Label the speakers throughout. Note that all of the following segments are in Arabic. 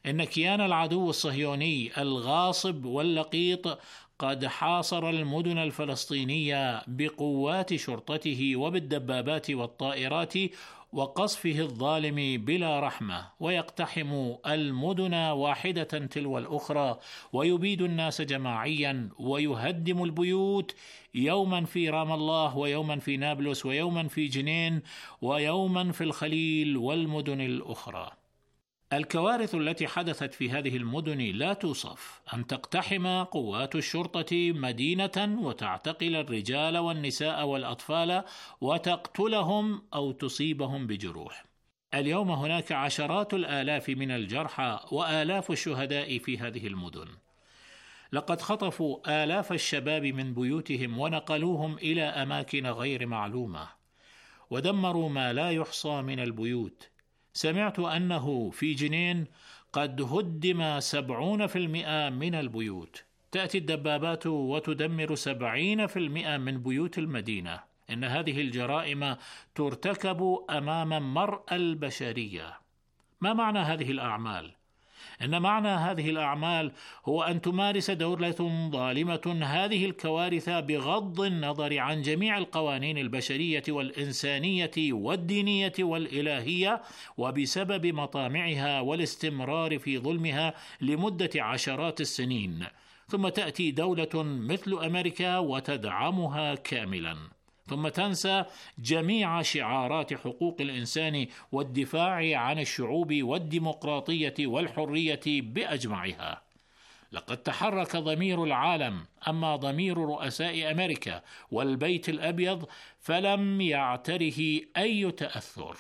Speaker 1: إن كيان العدو الصهيوني الغاصب واللقيط قد حاصر المدن الفلسطينية بقوات شرطته وبالدبابات والطائرات وقصفه الظالم بلا رحمة، ويقتحم المدن واحدة تلو الأخرى ويبيد الناس جماعيا ويهدم البيوت، يوما في رام الله ويوما في نابلس ويوما في جنين ويوما في الخليل والمدن الأخرى. الكوارث التي حدثت في هذه المدن لا توصف، أن تقتحم قوات الشرطة مدينة وتعتقل الرجال والنساء والأطفال وتقتلهم أو تصيبهم بجروح. اليوم هناك عشرات الآلاف من الجرحى وآلاف الشهداء في هذه المدن. لقد خطفوا آلاف الشباب من بيوتهم ونقلوهم إلى أماكن غير معلومة، ودمروا ما لا يحصى من البيوت. سمعت أنه في جنين قد هدم 70% من البيوت. تأتي الدبابات وتدمر 70% من بيوت المدينة. إن هذه الجرائم ترتكب أمام مرأى البشرية. ما معنى هذه الأعمال؟ إن معنى هذه الأعمال هو أن تمارس دولة ظالمة هذه الكوارث بغض النظر عن جميع القوانين البشرية والإنسانية والدينية والإلهية، وبسبب مطامعها والاستمرار في ظلمها لمدة عشرات السنين. ثم تأتي دولة مثل أمريكا وتدعمها كاملا، ثم تنسى جميع شعارات حقوق الإنسان والدفاع عن الشعوب والديمقراطية والحرية بأجمعها. لقد تحرك ضمير العالم، أما ضمير رؤساء أمريكا والبيت الأبيض فلم يعتره أي تأثر.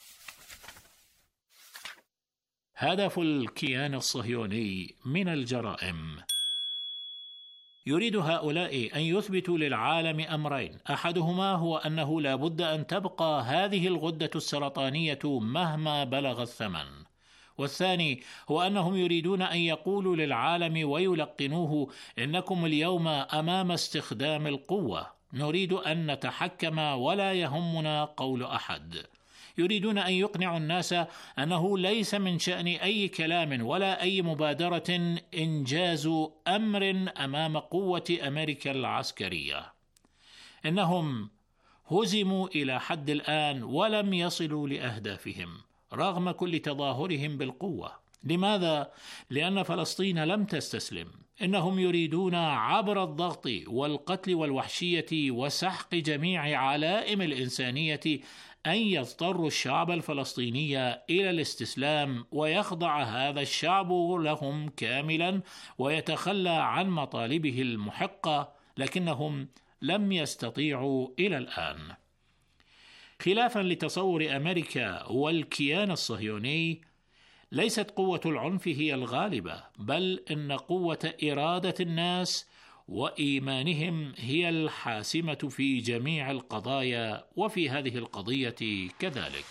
Speaker 1: هدف الكيان الصهيوني من الجرائم: يريد هؤلاء أن يثبتوا للعالم أمرين، أحدهما هو أنه لا بد أن تبقى هذه الغدة السرطانية مهما بلغ الثمن، والثاني هو أنهم يريدون أن يقولوا للعالم ويلقنوه إنكم اليوم أمام استخدام القوة، نريد أن نتحكم ولا يهمنا قول أحد. يريدون أن يقنعوا الناس أنه ليس من شأن أي كلام ولا أي مبادرة إنجاز أمر أمام قوة أمريكا العسكرية. إنهم هزموا إلى حد الآن ولم يصلوا لأهدافهم رغم كل تظاهرهم بالقوة. لماذا؟ لأن فلسطين لم تستسلم. إنهم يريدون عبر الضغط والقتل والوحشية وسحق جميع علائم الإنسانية أن يضطروا الشعب الفلسطيني إلى الاستسلام، ويخضع هذا الشعب لهم كاملا ويتخلى عن مطالبه المحقة، لكنهم لم يستطيعوا إلى الآن. خلافا لتصور أمريكا والكيان الصهيوني، ليست قوة العنف هي الغالبة، بل إن قوة إرادة الناس وإيمانهم هي الحاسمة في جميع القضايا، وفي هذه القضية كذلك.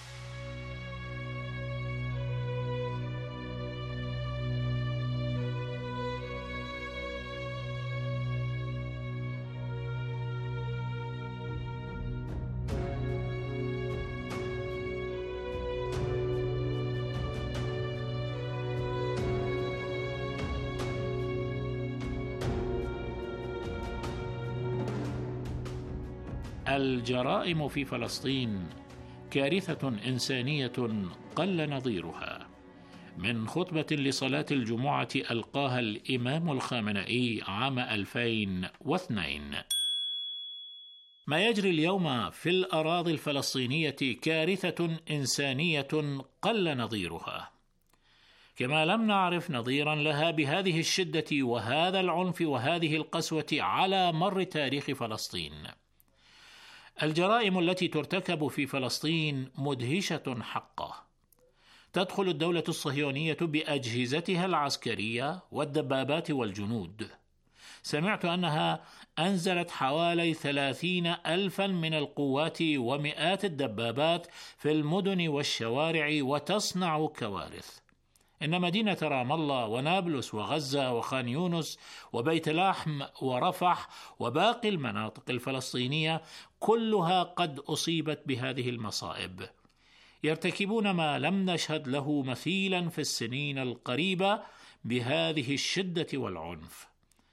Speaker 1: الجرائم في فلسطين كارثة إنسانية قل نظيرها. من خطبة لصلاة الجمعة ألقاها الإمام الخامنئي عام 2002: ما يجري اليوم في الأراضي الفلسطينية كارثة إنسانية قل نظيرها، كما لم نعرف نظيرا لها بهذه الشدة وهذا العنف وهذه القسوة على مر تاريخ فلسطين. الجرائم التي ترتكب في فلسطين مدهشة حقا. تدخل الدولة الصهيونية بأجهزتها العسكرية والدبابات والجنود. سمعت أنها أنزلت حوالي 30,000 من القوات ومئات الدبابات في المدن والشوارع وتصنع كوارث. إن مدينة رام الله ونابلس وغزة وخان يونس وبيت لحم ورفح وباقي المناطق الفلسطينية كلها قد أصيبت بهذه المصائب. يرتكبون ما لم نشهد له مثيلا في السنين القريبة بهذه الشدة والعنف.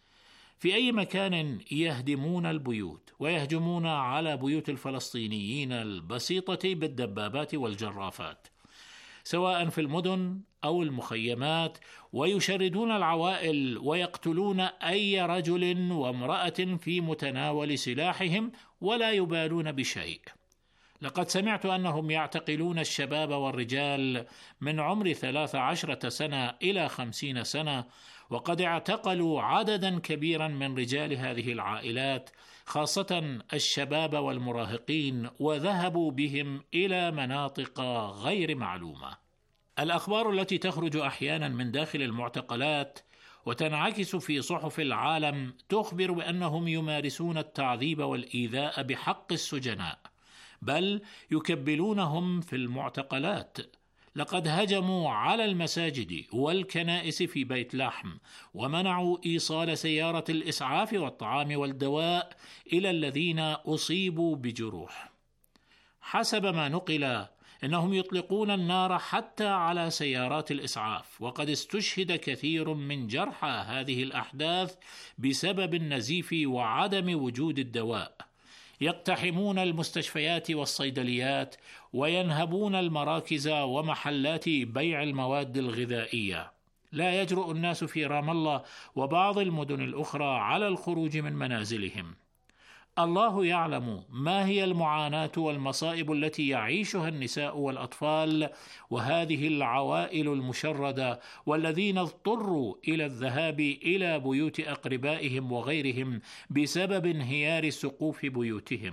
Speaker 1: في أي مكان يهدمون البيوت ويهجمون على بيوت الفلسطينيين البسيطة بالدبابات والجرافات، سواء في المدن أو المخيمات، ويشردون العوائل ويقتلون أي رجل وامرأة في متناول سلاحهم ولا يبالون بشيء. لقد سمعت أنهم يعتقلون الشباب والرجال من عمر 13 سنة إلى 50 سنة، وقد اعتقلوا عددا كبيرا من رجال هذه العائلات، خاصة الشباب والمراهقين، وذهبوا بهم إلى مناطق غير معلومة. الأخبار التي تخرج أحيانا من داخل المعتقلات وتنعكس في صحف العالم تخبر بأنهم يمارسون التعذيب والإيذاء بحق السجناء، بل يكبلونهم في المعتقلات. لقد هجموا على المساجد والكنائس في بيت لحم، ومنعوا إيصال سيارة الإسعاف والطعام والدواء إلى الذين أصيبوا بجروح. حسب ما نقل إنهم يطلقون النار حتى على سيارات الإسعاف، وقد استشهد كثير من جرحى هذه الأحداث بسبب النزيف وعدم وجود الدواء. يقتحمون المستشفيات والصيدليات وينهبون المراكز ومحلات بيع المواد الغذائية. لا يجرؤ الناس في رام الله وبعض المدن الأخرى على الخروج من منازلهم. الله يعلم ما هي المعاناة والمصائب التي يعيشها النساء والأطفال وهذه العوائل المشردة، والذين اضطروا إلى الذهاب إلى بيوت أقربائهم وغيرهم بسبب انهيار سقوف بيوتهم.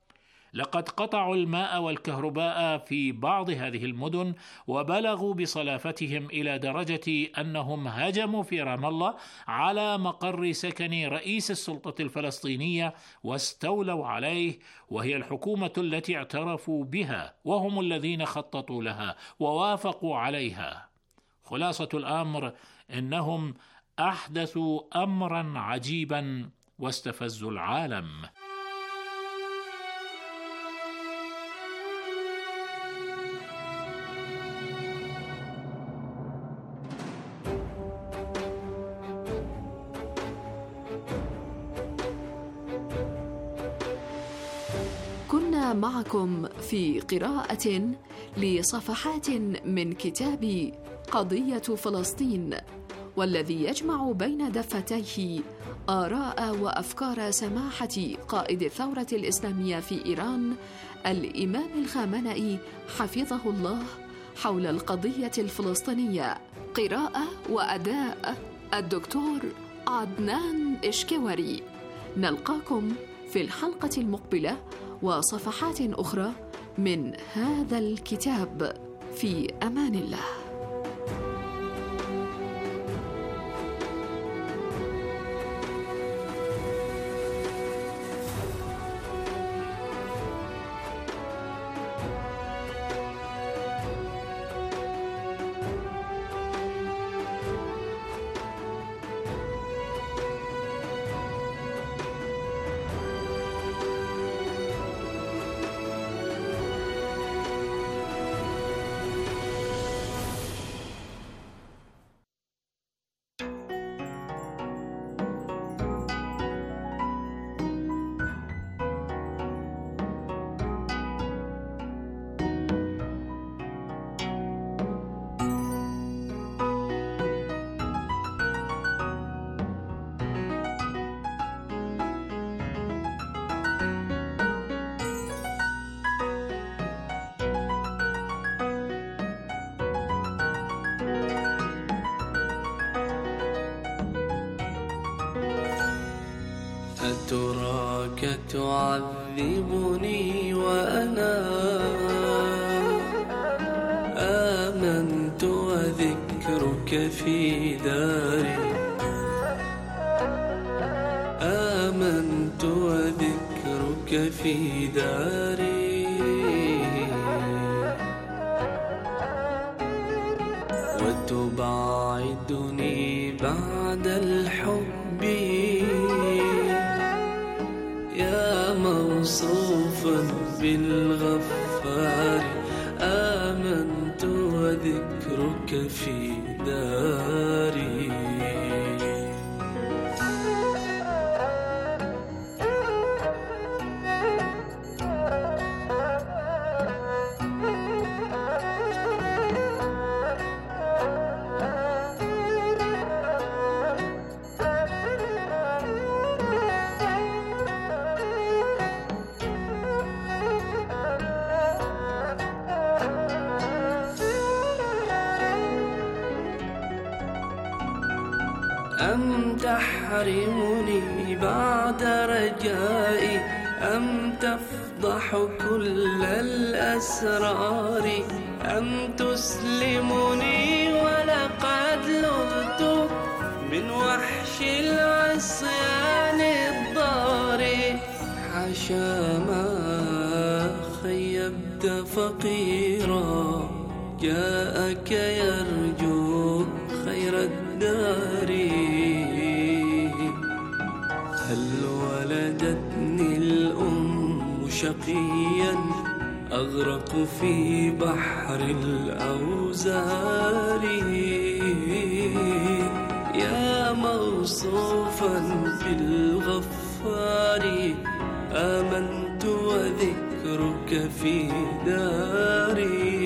Speaker 1: لقد قطعوا الماء والكهرباء في بعض هذه المدن، وبلغوا بصلافتهم إلى درجة أنهم هجموا في رام الله على مقر سكن رئيس السلطة الفلسطينية واستولوا عليه، وهي الحكومة التي اعترفوا بها، وهم الذين خططوا لها ووافقوا عليها. خلاصة الأمر إنهم أحدثوا أمرا عجيبا واستفزوا العالم.
Speaker 2: كنا معكم في قراءة لصفحات من كتاب قضية فلسطين، والذي يجمع بين دفتيه آراء وأفكار سماحة قائد الثورة الإسلامية في إيران الإمام الخامنئي حفظه الله حول القضية الفلسطينية. قراءة وأداء الدكتور عدنان إشكوري. نلقاكم في الحلقة المقبلة وصفحات أخرى من هذا الكتاب. في أمان الله.
Speaker 3: أتراك تعذبني وأنا آمنت وذكرك في داري، آمنت وذكرك في داري، وتبعدني بعد الحب موصوفا بالغفار. وذكرك في داري. أم تحرمني بعد رجائي، أم تفضح كل الأسرار، أم تسلمني ولقد لذت من وحش العصيان الضار. حاشا ما خيبت فقيرا جاءك يرجو خير الدار. هل ولدتني الأم شقيا أغرق في بحر الأوزار. يا موصوفا بالغفار، آمنت وذكرك في داري.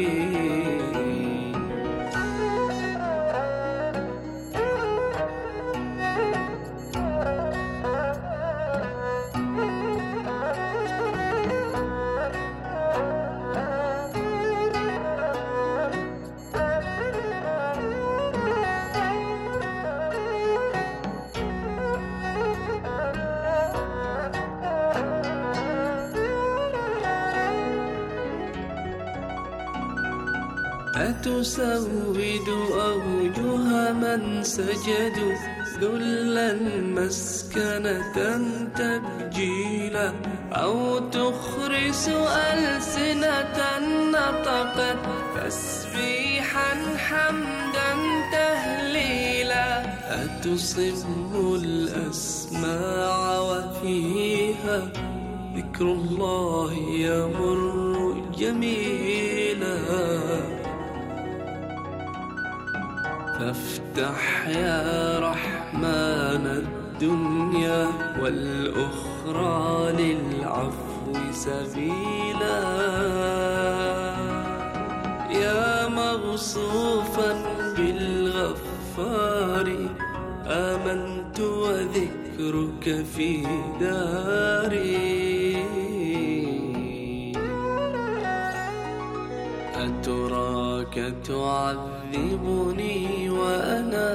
Speaker 3: أتسود أوجه من سجدوا ذلا مسكنة تبجيلا، أو تخرس ألسنة نطقت تسبيحا حمدا تهليلا. أتصم الأسماع وفيها ذكر الله يمر جميلا. فافتح يا رحمن الدنيا والأخرى للعفو سبيلا. يا موصوفا بالغفار، آمنت وذكرك في داري. أتراك تعذبني وأنا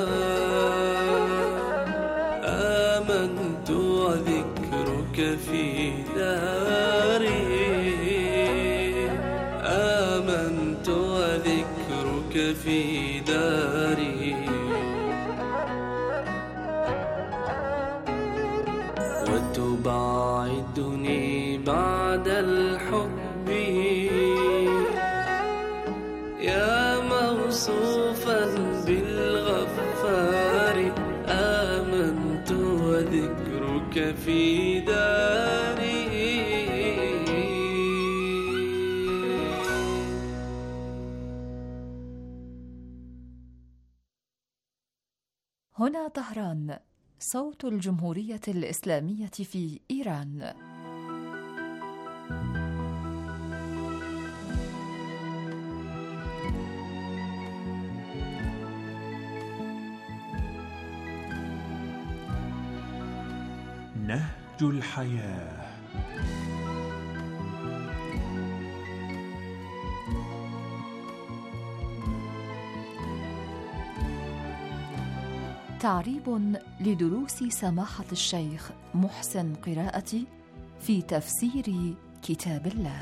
Speaker 3: آمنت وذكرك في داري. آمنت وذكرك في داري. وتباعدني بعد الحب يا موصوفا بالغفار، آمنت وذكرك في داري.
Speaker 2: هنا طهران، صوت الجمهورية الإسلامية في إيران.
Speaker 4: نهج الحياة.
Speaker 2: تعريب لدروس سماحة الشيخ محسن قراءتي في تفسير كتاب الله.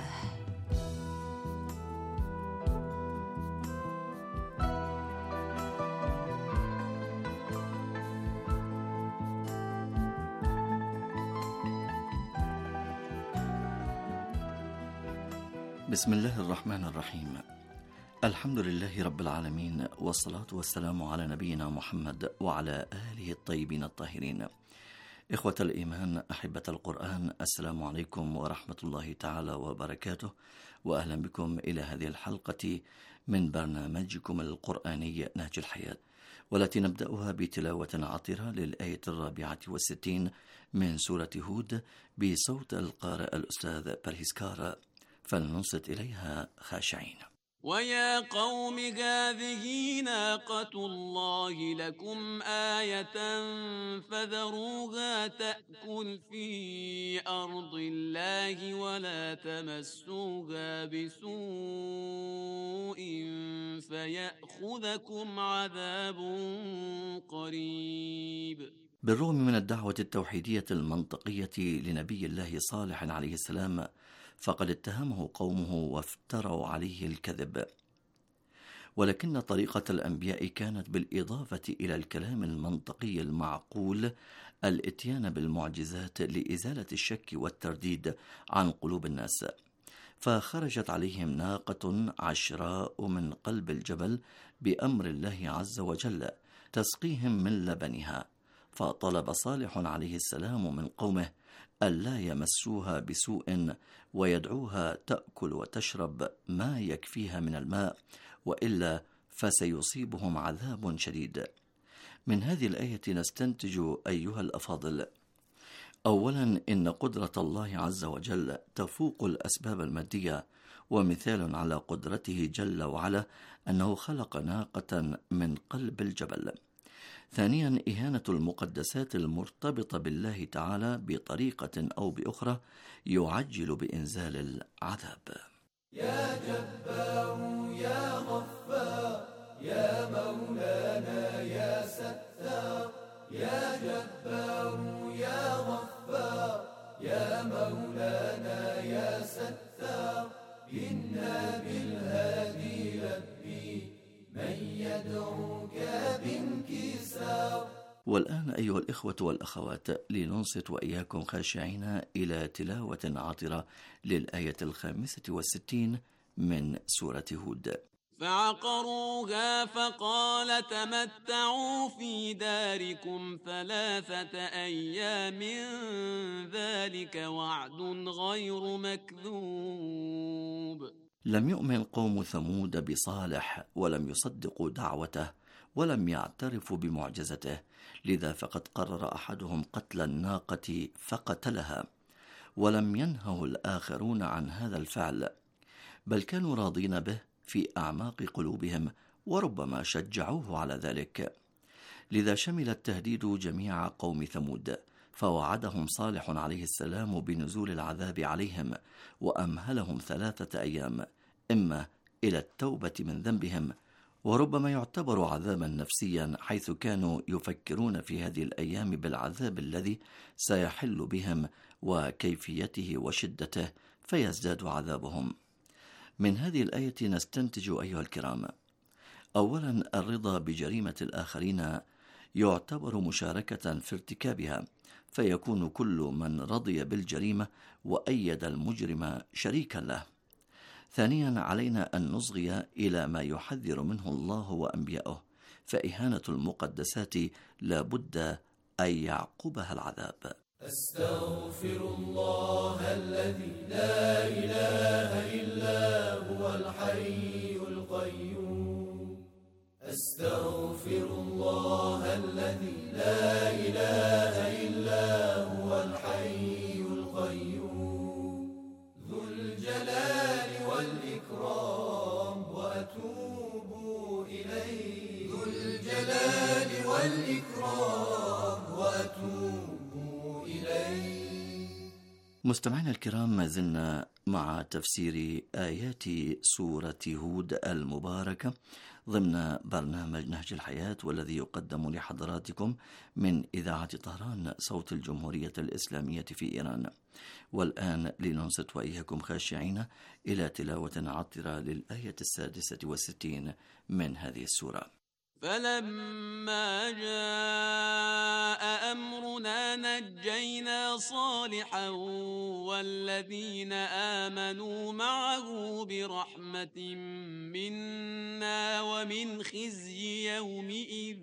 Speaker 5: بسم الله الرحمن الرحيم. الحمد لله رب العالمين، والصلاة والسلام على نبينا محمد وعلى آله الطيبين الطاهرين. إخوة الإيمان، أحبة القرآن، السلام عليكم ورحمة الله تعالى وبركاته، وأهلا بكم إلى هذه الحلقة من برنامجكم القرآني نهج الحياة، والتي نبدأها بتلاوة عطرة للآية 64 من سورة هود بصوت القارئ الأستاذ برهيسكار، فلننصت إليها خاشعين.
Speaker 3: ويا قوم هذه ناقة الله لكم آية فذروها تأكل في أرض الله ولا تمسوها بسوء فيأخذكم عذاب قريب.
Speaker 5: بالرغم من الدعوة التوحيدية المنطقية لنبي الله صالح عليه السلام، فقد اتهمه قومه وافتروا عليه الكذب، ولكن طريقة الأنبياء كانت بالإضافة إلى الكلام المنطقي المعقول الإتيان بالمعجزات لإزالة الشك والترديد عن قلوب الناس. فخرجت عليهم ناقة عشراء من قلب الجبل بأمر الله عز وجل تسقيهم من لبنها، فطلب صالح عليه السلام من قومه ألا يمسوها بسوء ويدعوها تأكل وتشرب ما يكفيها من الماء، وإلا فسيصيبهم عذاب شديد. من هذه الآية نستنتج أيها الأفاضل: أولا، إن قدرة الله عز وجل تفوق الأسباب المادية، ومثال على قدرته جل وعلا أنه خلق ناقة من قلب الجبل. ثانيا، إهانة المقدسات المرتبطة بالله تعالى بطريقة أو بأخرى يعجل بإنزال العذاب.
Speaker 4: يا جبار يا غفار يا مولانا يا ستار، يا جبار يا غفار يا مولانا يا ستار، إنا بالهادي لبي من يدعوك بانكسار.
Speaker 5: والآن أيها الإخوة والأخوات، لننصت وإياكم خاشعين إلى تلاوة عطرة للآية 65 من سورة هود.
Speaker 3: فعقروها فقال تمتعوا في داركم 3 أيام ذلك وعد غير مكذوب.
Speaker 5: لم يؤمن قوم ثمود بصالح ولم يصدقوا دعوته ولم يعترفوا بمعجزته، لذا فقد قرر أحدهم قتل الناقة فقتلها، ولم ينهه الآخرون عن هذا الفعل، بل كانوا راضين به في أعماق قلوبهم، وربما شجعوه على ذلك. لذا شمل التهديد جميع قوم ثمود، فوعدهم صالح عليه السلام بنزول العذاب عليهم، وأمهلهم 3 أيام، إما إلى التوبة من ذنبهم، وربما يعتبر عذابا نفسيا، حيث كانوا يفكرون في هذه الأيام بالعذاب الذي سيحل بهم وكيفيته وشدته، فيزداد عذابهم. من هذه الآية نستنتج أيها الكرام: أولا، الرضا بجريمة الآخرين يعتبر مشاركة في ارتكابها، فيكون كل من رضي بالجريمة وأيد المجرم شريكا له. ثانيا، علينا أن نصغي إلى ما يحذر منه الله وأنبياؤه، فإهانة المقدسات لا بد أن يعقبها العذاب.
Speaker 4: أستغفر الله الذي لا إله إلا هو الحي القيوم، أستغفر الله الذي لا إله إلا هو الحي القيوم، ذو الجلال والإكرام وأتوب إليه، ذو الجلال والإكرام وأتوب إليه.
Speaker 5: مستمعينا الكرام، ما زلنا مع تفسير آيات سورة هود المباركة ضمن برنامج نهج الحياة، والذي يقدم لحضراتكم من إذاعة طهران صوت الجمهورية الإسلامية في إيران. والآن لننصت وإياكم خاشعين إلى تلاوة عطرة للآية 66 من هذه السورة.
Speaker 3: فلما جاء أمرنا نجينا صالحا والذين آمنوا معه برحمة منا ومن خزي يومئذ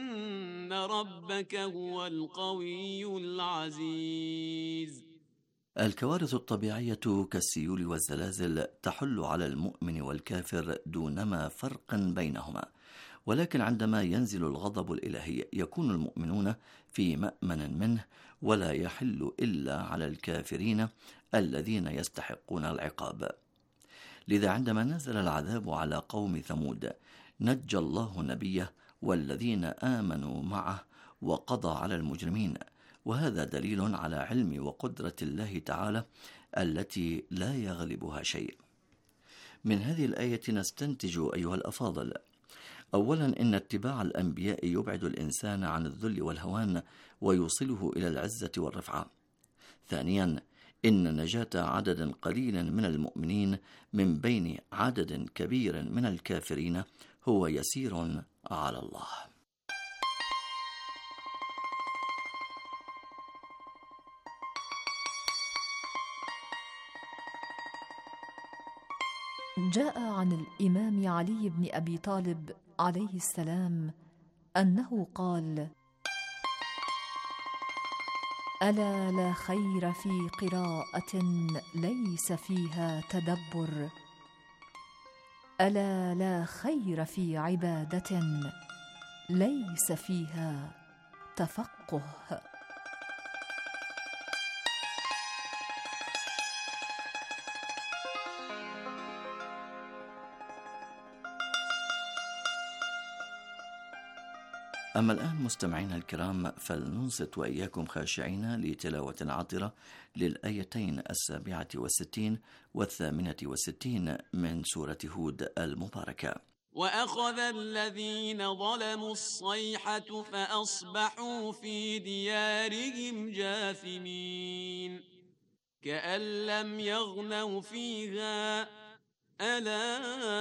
Speaker 3: إن ربك هو القوي العزيز.
Speaker 5: الكوارث الطبيعية كالسيول والزلازل تحل على المؤمن والكافر دونما فرق بينهما، ولكن عندما ينزل الغضب الإلهي يكون المؤمنون في مأمن منه، ولا يحل إلا على الكافرين الذين يستحقون العقاب. لذا عندما نزل العذاب على قوم ثمود نجى الله نبيه والذين آمنوا معه وقضى على المجرمين، وهذا دليل على علم وقدرة الله تعالى التي لا يغلبها شيء. من هذه الآية نستنتج أيها الأفاضل: أولا، إن اتباع الأنبياء يبعد الإنسان عن الذل والهوان ويوصله إلى العزة والرفعة. ثانيا، إن نجاة عدد قليل من المؤمنين من بين عدد كبير من الكافرين هو يسير على الله.
Speaker 2: جاء عن الإمام علي بن أبي طالب عليه السلام أنه قال: ألا لا خير في قراءة ليس فيها تدبر، ألا لا خير في عبادة ليس فيها تفقه.
Speaker 5: أما الآن مستمعينا الكرام، فلننصت وإياكم خاشعين لتلاوة عطرة للآيتين 67 و68 من سورة هود المباركة.
Speaker 3: وأخذ الذين ظلموا الصيحة فأصبحوا في ديارهم جاثمين كأن لم يغنوا فيها ألا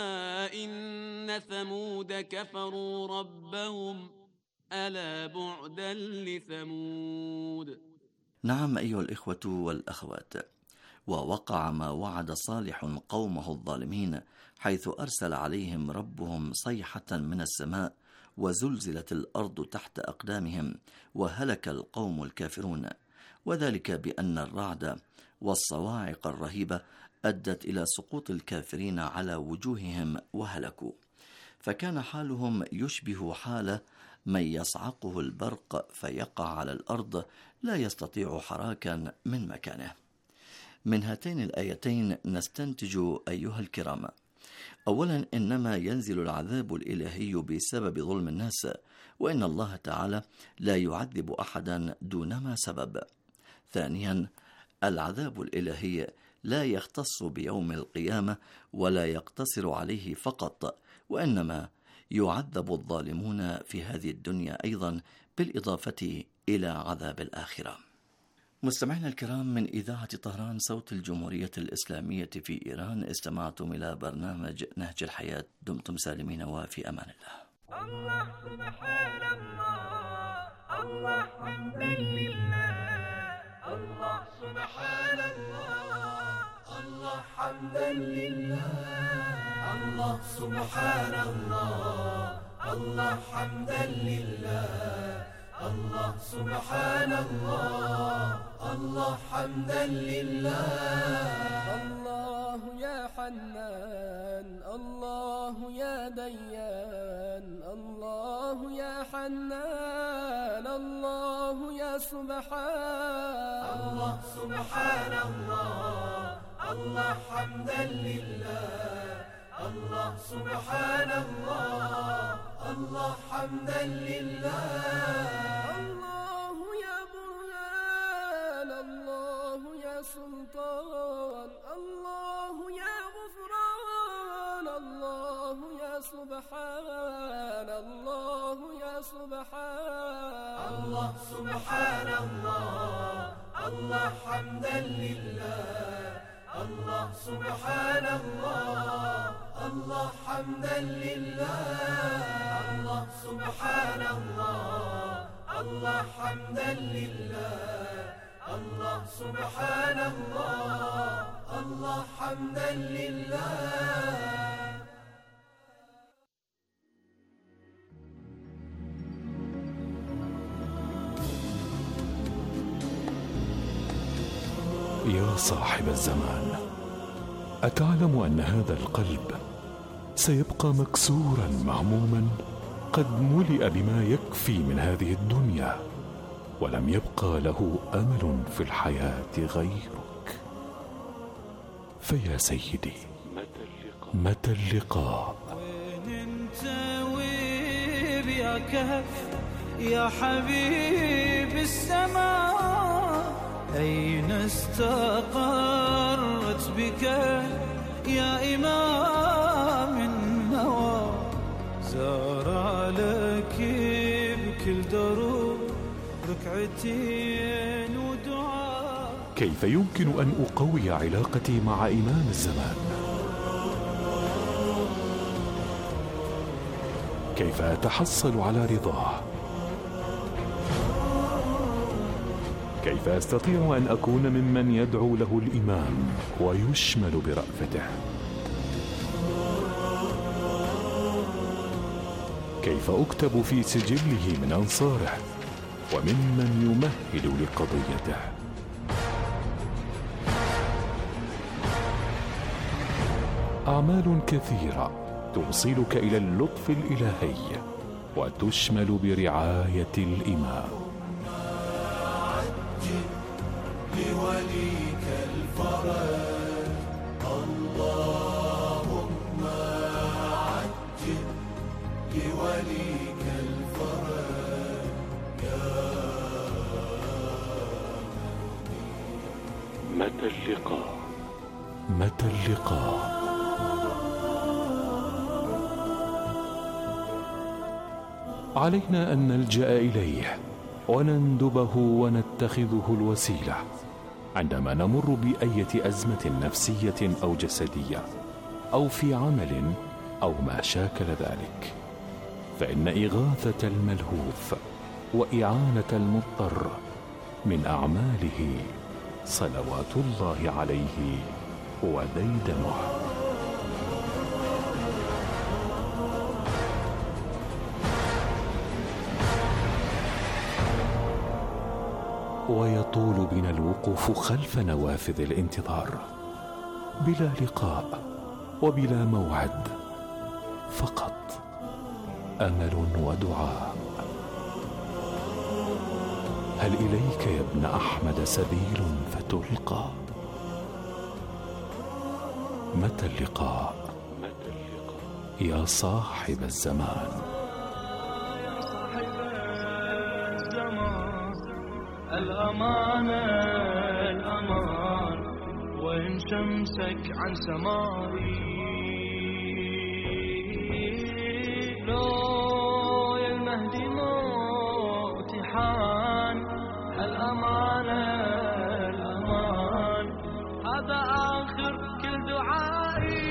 Speaker 3: إن ثمود كفروا ربهم ألا بعدا لثمود.
Speaker 5: نعم أيها الإخوة والأخوات، ووقع ما وعد صالح قومه الظالمين، حيث أرسل عليهم ربهم صيحة من السماء وزلزلت الأرض تحت أقدامهم وهلك القوم الكافرون، وذلك بأن الرعد والصواعق الرهيبة أدت إلى سقوط الكافرين على وجوههم وهلكوا، فكان حالهم يشبه حال من يصعقه البرق فيقع على الأرض لا يستطيع حراكا من مكانه. من هاتين الآيتين نستنتج أيها الكرام: أولا، إنما ينزل العذاب الإلهي بسبب ظلم الناس، وإن الله تعالى لا يعذب أحدا دونما سبب. ثانيا، العذاب الإلهي لا يختص بيوم القيامة ولا يقتصر عليه فقط، وإنما يعذب الظالمون في هذه الدنيا أيضا، بالإضافة إلى عذاب الآخرة. مستمعينا الكرام، من إذاعة طهران صوت الجمهورية الإسلامية في إيران، استمعتم إلى برنامج نهج الحياة. دمتم سالمين وفي أمان الله.
Speaker 6: الله سبحان الله، الله حمدا لله، الله سبحان الله، الله حمدا لله، الله سبحان الله، الله حمدا لله، الله سبحان الله، الله حمدا لله. الله يا حنان، الله يا ديان، الله يا حنان، الله يا سبحان، الله سبحان الله، الله حمدا لله، الله سبحان الله، الله حمدا لله. الله يا برهان، الله يا سلطان، الله يا غفران، الله يا سبحان، الله يا سبحان، الله سبحان الله، الله حمدا لله، الله سبحان الله، الله حمدا لله. الله سبحان الله، الله حمدا لله، الله سبحان الله، الله حمدا لله.
Speaker 7: يا صاحب الزمان، أتعلم أن هذا القلب سيبقى مكسورا مهموما قد ملئ بما يكفي من هذه الدنيا، ولم يبقى له أمل في الحياة غيرك. فيا سيدي، متى اللقاء؟
Speaker 8: وين انت ويب يا كهف يا حبيب السماء؟ أين استقرت بك يا إمام النوى؟ زار لك بكل دروب ركعتين ودعاء.
Speaker 7: كيف يمكن أن أقوي علاقتي مع إمام الزمان؟ كيف أتحصل على رضاه؟ كيف أستطيع أن أكون ممن يدعو له الإمام ويشمل برأفته؟ كيف أكتب في سجله من أنصاره وممن يمهل لقضيته؟ أعمال كثيرة توصلك إلى اللطف الإلهي وتشمل برعاية الإمام.
Speaker 4: لوليك الفرج اللهم عجل لوليك الفرج يا
Speaker 7: متى اللقاء؟ متى اللقاء؟ علينا أن نلجأ إليه ونندبه ونتخذه الوسيلة عندما نمر بأية أزمة نفسية أو جسدية أو في عمل أو ما شاكل ذلك، فإن إغاثة الملهوف وإعانة المضطر من أعماله صلوات الله عليه وديدنه. ويطول بنا الوقوف خلف نوافذ الانتظار بلا لقاء وبلا موعد، فقط أمل ودعاء. هل إليك يا ابن أحمد سبيل فتلقى؟ متى اللقاء؟ يا صاحب الزمان.
Speaker 8: الأمان الأمان وإن شمسك عن سمائي، لو يا المهدي موت حان. الأمان الأمان هذا آخر كل دعائي.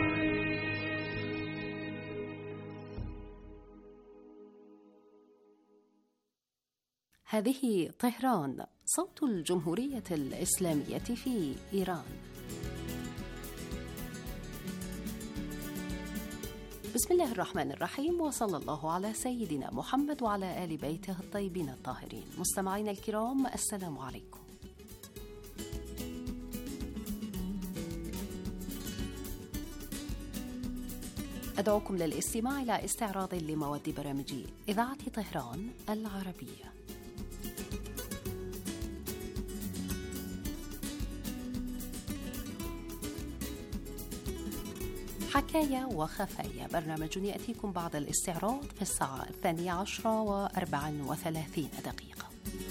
Speaker 9: هذه طهران، صوت الجمهورية الإسلامية في إيران. بسم الله الرحمن الرحيم، وصلى الله على سيدنا محمد وعلى آل بيته الطيبين الطاهرين. مستمعينا الكرام، السلام عليكم. أدعوكم للاستماع إلى استعراض لمواد برامج إذاعة طهران العربية. حكايا وخفايا، برنامج يأتيكم بعد الاستعراض في الساعة 12:34.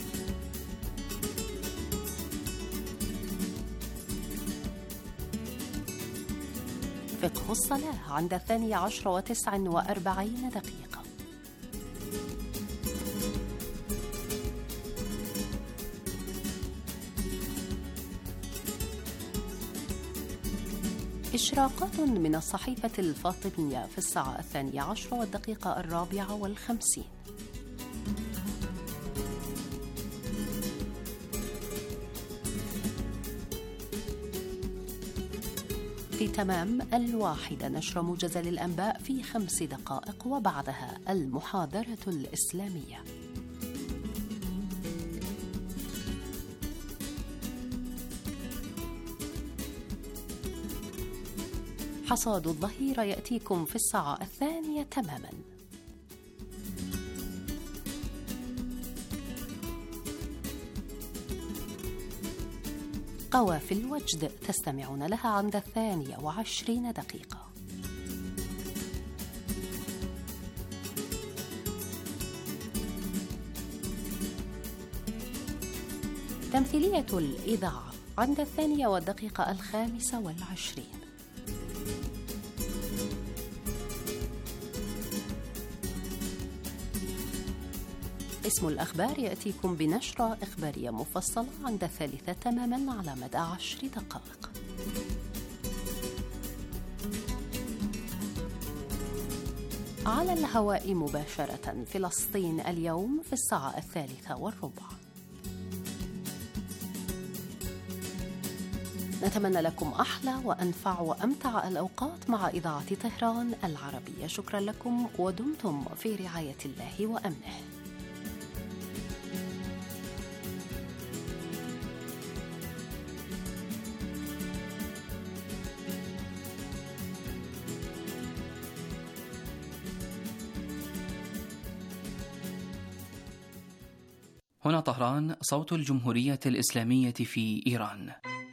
Speaker 9: فقه الصلاة عند 12:49. إشراقات من الصحيفة الفاطمية في الساعة 12:54. في تمام 1:00 نشر موجز للأنباء في 5 دقائق، وبعدها المحاضرة الإسلامية. حصاد الظهيرة يأتيكم في الساعة 2 تماما. قوافل وجد تستمعون لها عند 22 دقيقة. تمثيلية الإذاعة عند 2:25. اسم الأخبار يأتيكم بنشرة إخبارية مفصلة عند 3 تماما على مدى 10 دقائق. على الهواء مباشرة فلسطين اليوم في الساعة 3:15. نتمنى لكم أحلى وأنفع وأمتع الأوقات مع إذاعة طهران العربية. شكرا لكم ودمتم في رعاية الله وأمنه.
Speaker 10: هنا طهران، صوت الجمهورية الإسلامية في إيران.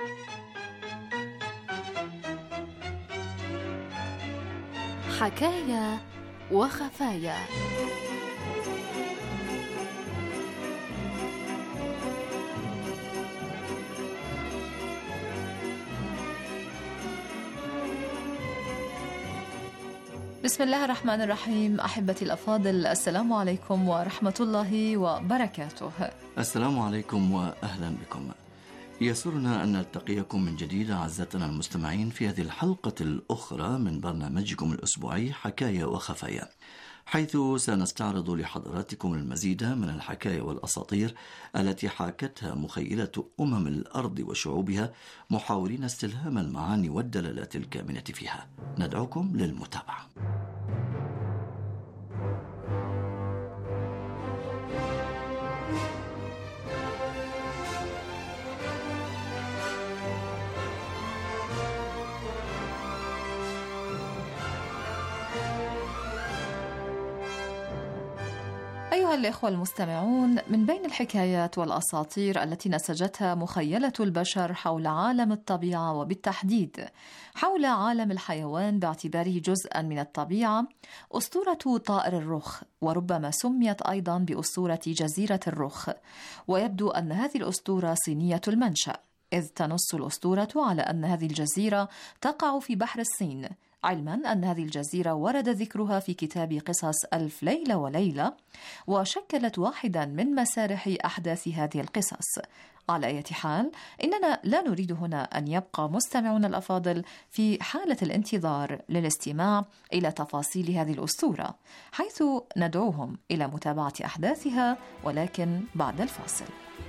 Speaker 2: حكايا وخفايا. بسم الله الرحمن الرحيم. أحبتي الأفاضل، السلام عليكم ورحمة الله وبركاته.
Speaker 5: السلام عليكم وأهلا بكم. يسرنا أن نلتقيكم من جديد أعزائنا المستمعين في هذه الحلقة الأخرى من برنامجكم الأسبوعي حكايا وخفايا، حيث سنستعرض لحضراتكم المزيد من الحكايا والأساطير التي حاكتها مخيلة الأرض وشعوبها، محاولين استلهام المعاني والدلالات الكامنة فيها. ندعوكم للمتابعة.
Speaker 2: أيها الإخوة المستمعون، من بين الحكايات والأساطير التي نسجتها مخيلة البشر حول عالم الطبيعة، وبالتحديد حول عالم الحيوان باعتباره جزءاً من الطبيعة، أسطورة طائر الرخ، وربما سميت أيضاً بأسطورة جزيرة الرخ. ويبدو أن هذه الأسطورة صينية المنشأ، إذ تنص الأسطورة على أن هذه الجزيرة تقع في بحر الصين، علما أن هذه الجزيرة ورد ذكرها في كتاب قصص ألف ليلة وليلة، وشكلت واحدا من مسارح أحداث هذه القصص. على أي حال، إننا لا نريد هنا أن يبقى مستمعون الأفاضل في حالة الانتظار للاستماع إلى تفاصيل هذه الأسطورة، حيث ندعوهم إلى متابعة أحداثها، ولكن بعد الفاصل.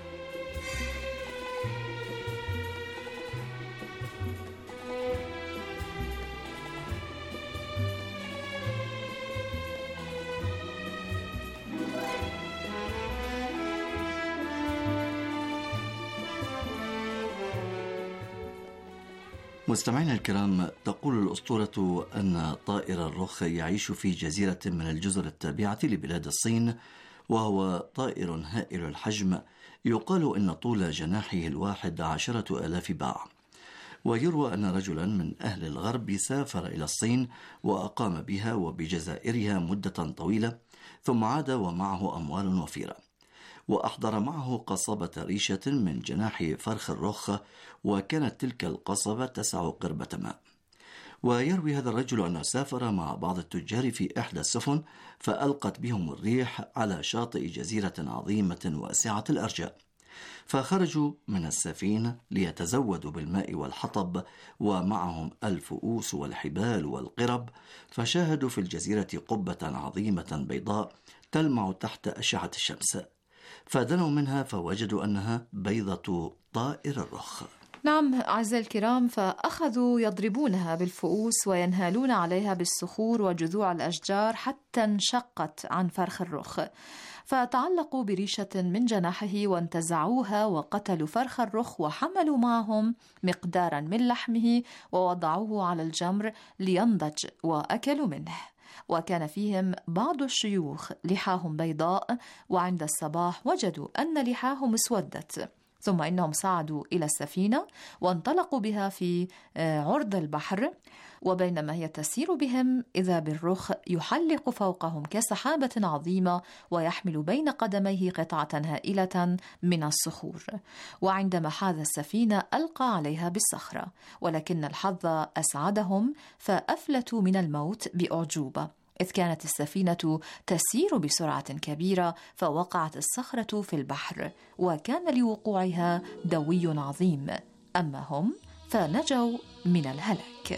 Speaker 5: مستمعينا الكرام، تقول الأسطورة أن طائر الرخ يعيش في جزيرة من الجزر التابعة لبلاد الصين، وهو طائر هائل الحجم، يقال إن طول جناحه الواحد 10,000 باع. ويروى أن رجلا من أهل الغرب سافر إلى الصين وأقام بها وبجزائرها مدة طويلة، ثم عاد ومعه أموال وفيرة، وأحضر معه قصبة ريشة من جناح فرخ الرخ، وكانت تلك القصبة تسع قربة ماء. ويروي هذا الرجل أنه سافر مع بعض التجار في إحدى السفن، فألقت بهم الريح على شاطئ جزيرة عظيمة واسعة الأرجاء، فخرجوا من السفينة ليتزودوا بالماء والحطب، ومعهم الفؤوس والحبال والقرب، فشاهدوا في الجزيرة قبة عظيمة بيضاء تلمع تحت أشعة الشمس، فدنوا منها فوجدوا أنها بيضة طائر الرخ.
Speaker 2: نعم أعزائي الكرام، فأخذوا يضربونها بالفؤوس وينهالون عليها بالصخور وجذوع الأشجار حتى انشقت عن فرخ الرخ، فتعلقوا بريشة من جناحه وانتزعوها وقتلوا فرخ الرخ وحملوا معهم مقدارا من لحمه ووضعوه على الجمر لينضج وأكلوا منه. وكان فيهم بعض الشيوخ لحاهم بيضاء، وعند الصباح وجدوا أن لحاهم اسودت، ثم إنهم صعدوا إلى السفينة وانطلقوا بها في عرض البحر، وبينما هي تسير بهم إذا بالرخ يحلق فوقهم كسحابة عظيمة ويحمل بين قدميه قطعة هائلة من الصخور. وعندما حاذ السفينة ألقى عليها بالصخرة، ولكن الحظ أسعدهم فأفلتوا من الموت بأعجوبة، إذ كانت السفينة تسير بسرعة كبيرة فوقعت الصخرة في البحر، وكان لوقوعها دوي عظيم، أما هم فنجوا من الهلاك.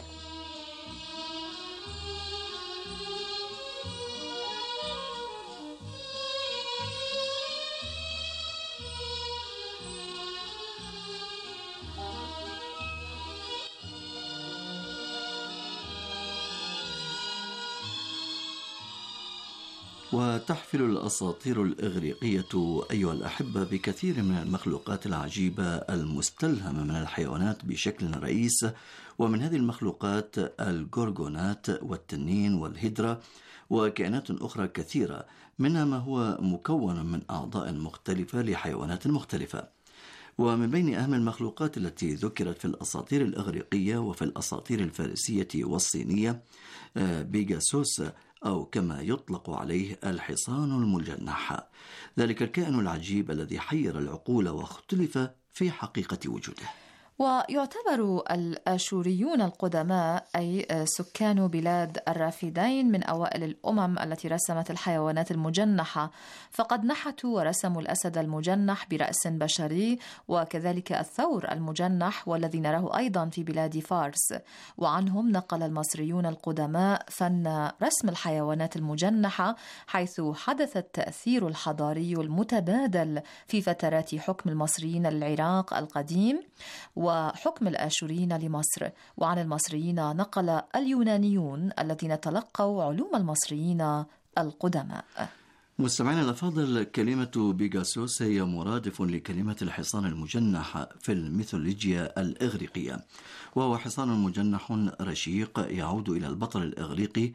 Speaker 5: وتحفل الأساطير الإغريقية أيها الأحبة بكثير من المخلوقات العجيبة المستلهمة من الحيوانات بشكل رئيس، ومن هذه المخلوقات الجورجونات والتنين والهيدرا وكائنات أخرى كثيرة، منها ما هو مكون من أعضاء مختلفة لحيوانات مختلفة. ومن بين أهم المخلوقات التي ذكرت في الأساطير الإغريقية وفي الأساطير الفارسية والصينية بيغاسوس، أو كما يطلق عليه الحصان المجنح، ذلك الكائن العجيب الذي حير العقول واختلف في حقيقة وجوده.
Speaker 2: ويعتبر الآشوريون القدماء أي سكان بلاد الرافدين من أوائل الأمم التي رسمت الحيوانات المجنحة، فقد نحتوا ورسموا الأسد المجنح برأس بشري، وكذلك الثور المجنح والذي نراه أيضا في بلاد فارس. وعنهم نقل المصريون القدماء فن رسم الحيوانات المجنحة، حيث حدث التأثير الحضاري المتبادل في فترات حكم المصريين للعراق القديم وحكم الآشوريين لمصر. وعن المصريين نقل اليونانيون الذين تلقوا علوم المصريين القدماء.
Speaker 5: مستمعينا الأفاضل، كلمة بيغاسوس هي مرادف لكلمة الحصان المجنح في الميثولوجيا الإغريقية، وهو حصان مجنح رشيق يعود إلى البطل الإغريقي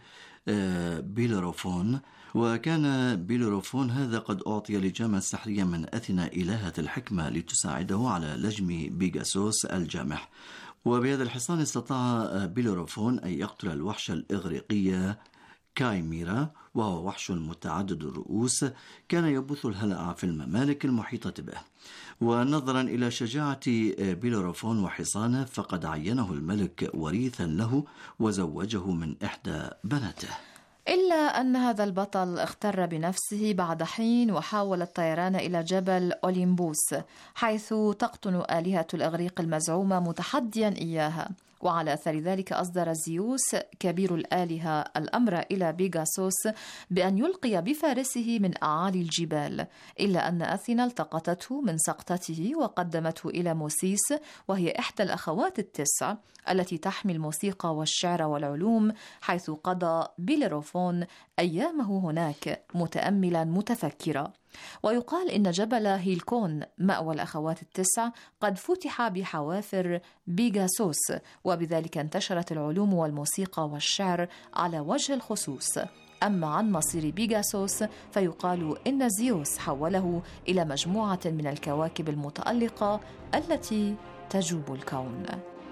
Speaker 5: بيلروفون. وكان بيلروفون هذا قد أعطي لجامة سحرية من أثينا إلهة الحكمة لتساعده على لجم بيغاسوس الجامح. وبهذا الحصان استطاع بيلروفون أن يقتل الوحش الإغريقي كايميرا، وهو وحش متعدد الرؤوس كان يبث الهلع في الممالك المحيطة به. ونظرا إلى شجاعة بيلروفون وحصانه فقد عينه الملك وريثا له وزوجه من إحدى بناته.
Speaker 2: إلا أن هذا البطل اغتر بنفسه بعد حين وحاول الطيران إلى جبل أوليمبوس، حيث تقطن آلهة الإغريق المزعومة متحديا إياها. وعلى أثر ذلك أصدر زيوس كبير الآلهة الأمر إلى بيغاسوس بأن يلقي بفارسه من أعالي الجبال، إلا أن أثينا التقطته من سقطته وقدمته إلى موسيس، وهي إحدى الأخوات التسع التي تحمي الموسيقى والشعر والعلوم، حيث قضى بيلروفون أيامه هناك متأملا متفكرا. ويقال إن جبل هيلكون مأوى الأخوات التسع قد فتح بحوافر بيغاسوس، وبذلك انتشرت العلوم والموسيقى والشعر على وجه الخصوص. أما عن مصير بيغاسوس فيقال إن زيوس حوله إلى مجموعة من الكواكب المتألقة التي تجوب الكون.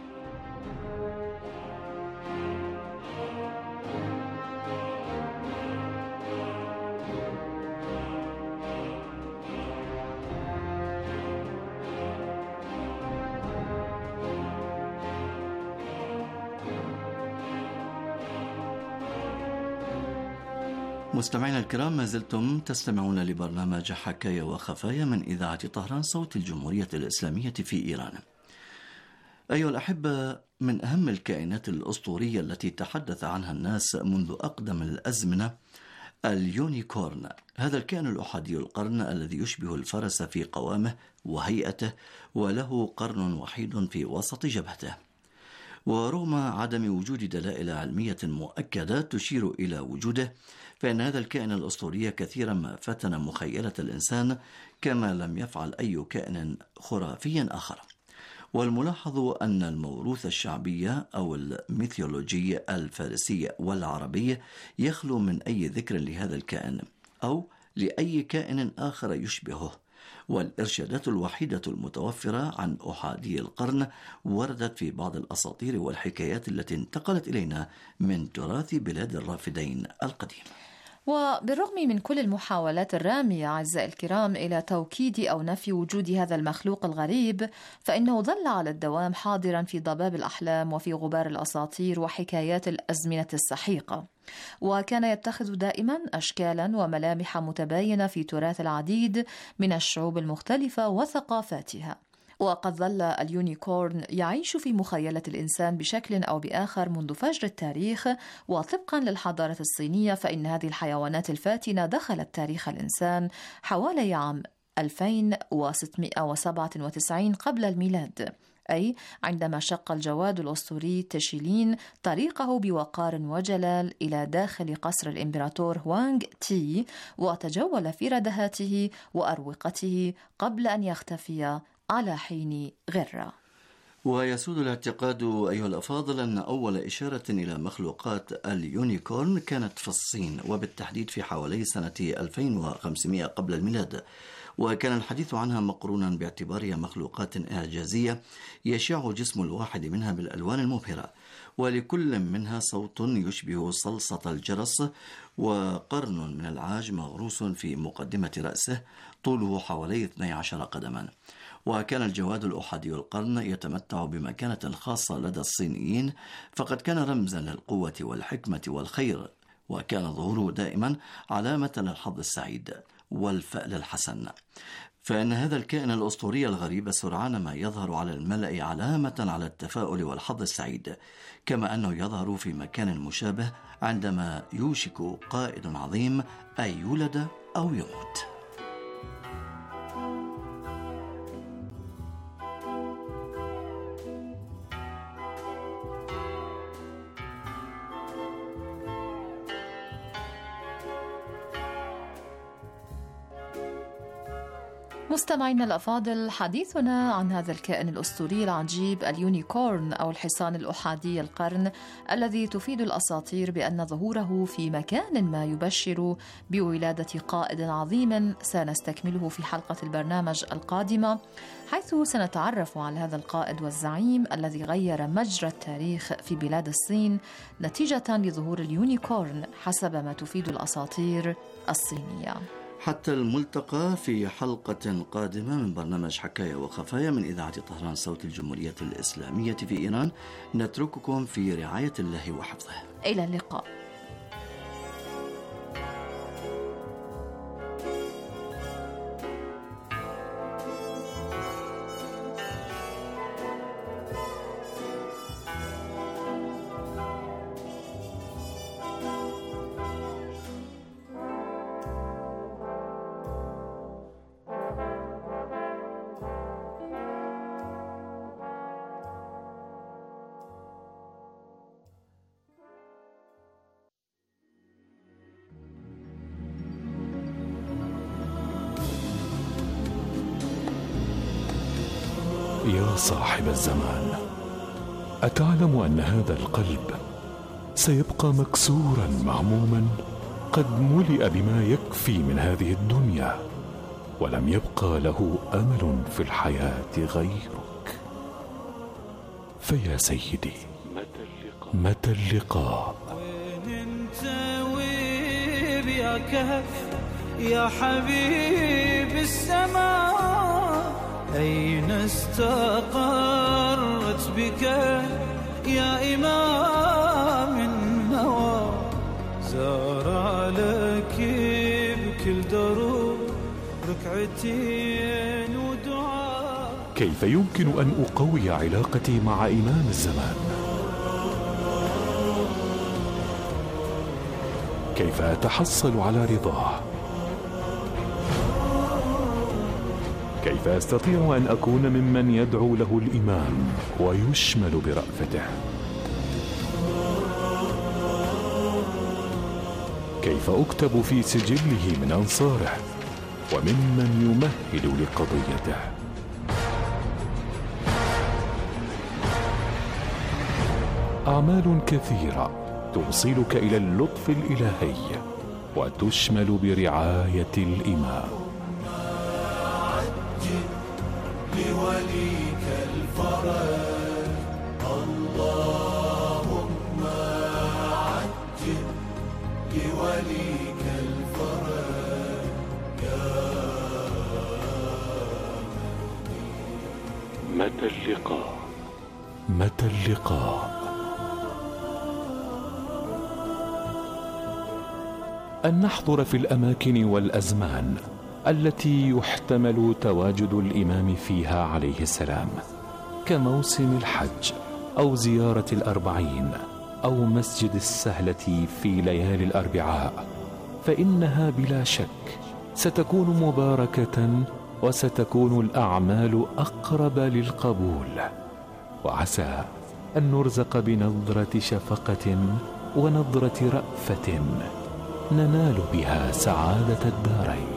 Speaker 5: مستمعينا الكرام، ما زلتم تستمعون لبرنامج حكاية وخفايا من إذاعة طهران صوت الجمهورية الإسلامية في إيران. أيها الأحبة، من أهم الكائنات الأسطورية التي تحدث عنها الناس منذ أقدم الأزمنة اليونيكورن. هذا الكائن الأحادي القرن الذي يشبه الفرس في قوامه وهيئته، وله قرن وحيد في وسط جبهته. ورغم عدم وجود دلائل علمية مؤكدة تشير إلى وجوده، فإن هذا الكائن الأسطوري كثيرا ما فتن مخيلة الإنسان كما لم يفعل أي كائن خرافي آخر. والملاحظ أن الموروث الشعبي أو الميثولوجي الفارسي والعربي يخلو من أي ذكر لهذا الكائن أو لأي كائن آخر يشبهه، والإرشادات الوحيدة المتوفرة عن أحادي القرن وردت في بعض الأساطير والحكايات التي انتقلت إلينا من تراث بلاد الرافدين القديم.
Speaker 2: وبالرغم من كل المحاولات الرامية أعزائي الكرام إلى توكيد أو نفي وجود هذا المخلوق الغريب، فإنه ظل على الدوام حاضرا في ضباب الأحلام وفي غبار الأساطير وحكايات الأزمنة السحيقة، وكان يتخذ دائما أشكالا وملامح متباينة في تراث العديد من الشعوب المختلفة وثقافاتها. وقد ظل اليونيكورن يعيش في مخيلة الإنسان بشكل أو بآخر منذ فجر التاريخ. وطبقا للحضارة الصينية فإن هذه الحيوانات الفاتنة دخلت تاريخ الإنسان حوالي عام 2697 قبل الميلاد، أي عندما شق الجواد الأسطوري تشيلين طريقه بوقار وجلال إلى داخل قصر الإمبراطور هوانغ تي، وتجول في ردهاته وأروقته قبل أن يختفي على حين غرة.
Speaker 5: ويسود الاعتقاد أيها الأفاضل أن أول إشارة إلى مخلوقات اليونيكورن كانت في الصين، وبالتحديد في حوالي سنة 2500 قبل الميلاد، وكان الحديث عنها مقرونا باعتبارها مخلوقات إعجازية يشع جسم الواحد منها بالألوان المبهرة، ولكل منها صوت يشبه صلصة الجرس، وقرن من العاج مغروس في مقدمة رأسه طوله حوالي 12 قدما. وكان الجواد الأحادي القرن يتمتع بمكانة خاصة لدى الصينيين، فقد كان رمزا للقوة والحكمة والخير، وكان ظهوره دائما علامة للحظ السعيد والفأل الحسن. فإن هذا الكائن الأسطوري الغريب سرعان ما يظهر على الملأ علامة على التفاؤل والحظ السعيد، كما أنه يظهر في مكان مشابه عندما يوشك قائد عظيم أن يولد أو يموت.
Speaker 2: مستمعينا الأفاضل، حديثنا عن هذا الكائن الأسطوري العجيب اليونيكورن أو الحصان الأحادي القرن، الذي تفيد الأساطير بأن ظهوره في مكان ما يبشر بولادة قائد عظيم، سنستكمله في حلقة البرنامج القادمة، حيث سنتعرف على هذا القائد والزعيم الذي غير مجرى التاريخ في بلاد الصين نتيجة لظهور اليونيكورن حسب ما تفيد الأساطير الصينية.
Speaker 5: حتى الملتقى في حلقة قادمة من برنامج حكاية وخفايا من إذاعة طهران صوت الجمهورية الإسلامية في إيران. نترككم في رعاية الله وحفظه.
Speaker 2: إلى اللقاء.
Speaker 7: يا صاحب الزمان، أتعلم أن هذا القلب سيبقى مكسورا مهموما، قد ملئ بما يكفي من هذه الدنيا، ولم يبقى له أمل في الحياة غيرك. فيا سيدي، متى اللقاء؟
Speaker 8: وين انت وين يا كهف يا حبيب السماء؟ أين استقرت بك يا إمام النوى؟ زار لك بكل دروب ركعتين ودعاء.
Speaker 7: كيف يمكن أن أقوي علاقتي مع إمام الزمان؟ كيف أتحصل على رضاه؟ كيف أستطيع أن أكون ممن يدعو له الإمام ويشمل برأفته؟ كيف أكتب في سجله من أنصاره وممن يمهد لقضيته؟ أعمال كثيرة توصلك إلى اللطف الإلهي وتشمل برعاية الإمام.
Speaker 4: لوليك الفرج اللهم عجل لوليك الفرج يا
Speaker 7: متى اللقاء؟ متى اللقاء؟ أن نحضر في الأماكن والأزمان التي يحتمل تواجد الإمام فيها عليه السلام، كموسم الحج أو زيارة الأربعين أو مسجد السهلة في ليالي الأربعاء، فإنها بلا شك ستكون مباركة وستكون الأعمال أقرب للقبول، وعسى أن نرزق بنظرة شفقة ونظرة رأفة ننال بها سعادة الدارين.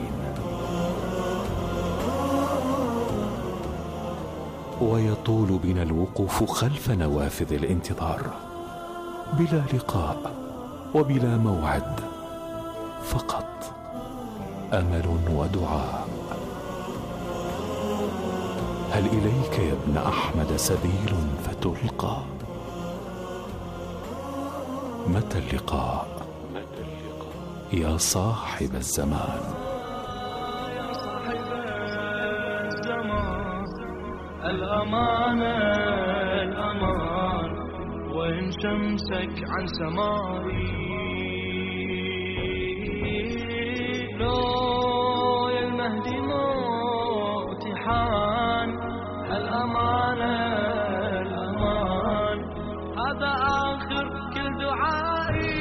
Speaker 7: ويطول بنا الوقوف خلف نوافذ الانتظار بلا لقاء وبلا موعد، فقط أمل ودعاء. هل إليك يا ابن أحمد سبيل فتلقى؟ متى اللقاء يا صاحب الزمان؟
Speaker 8: الأمان الأمان وإن شمسك عن سمائي، لو يا المهدي موتي حان. الأمان الأمان هذا آخر كل دعائي.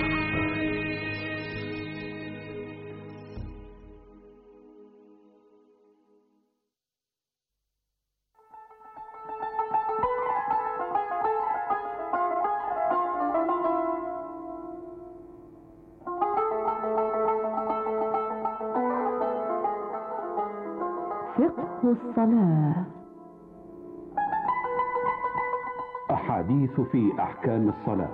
Speaker 11: فقه الصلاة. أحاديث في أحكام الصلاة.